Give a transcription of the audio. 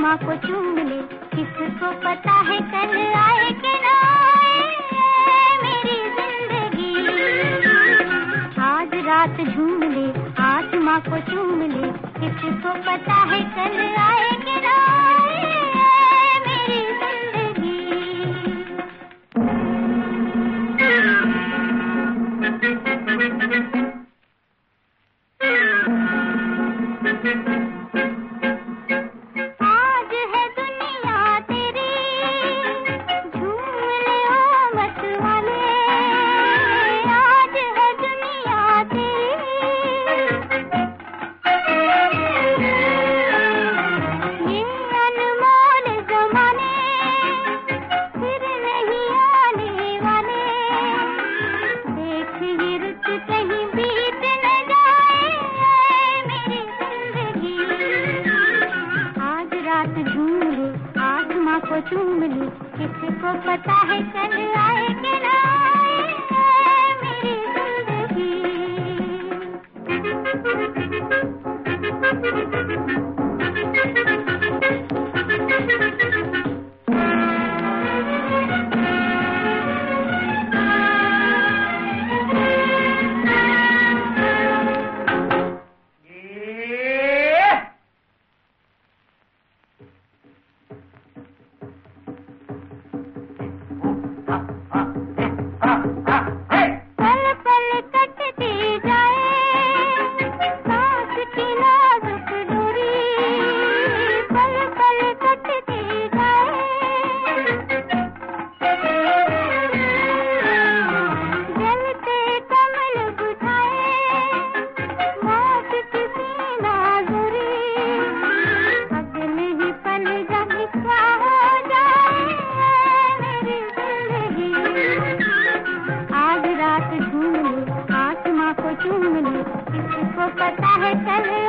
आसमां को चूम ले, किसको पता है कल आए कि ना आए मेरी जिंदगी। आज रात झूम ले, आसमां को चूम ले, किसको पता है कल आए कि ना आए मेरी जिंदगी। आज है दुनिया तेरी, झूम ले ओ मत वाले। आज है दुनिया तेरी, ये अनमोल ज़माने फिर नहीं आने वाले। देख ये रुत कहीं बीत न जाए मेरी जिंदगी। आज रात झूम ले, आसमां को चूम ले, किसको पता है कल आए कि ना आए मेरी जिंदगी। पल पल कटती जाए सांस की नाजुक डोरी। पल पल कटती जाए, जलते कमल बुझाए मौत की नाजुरी। अगले ही पल जब क्या हो जाए मेरी जिंदगी। आज रात झूम ले, आसमां को चूम ले, किसको पता है कल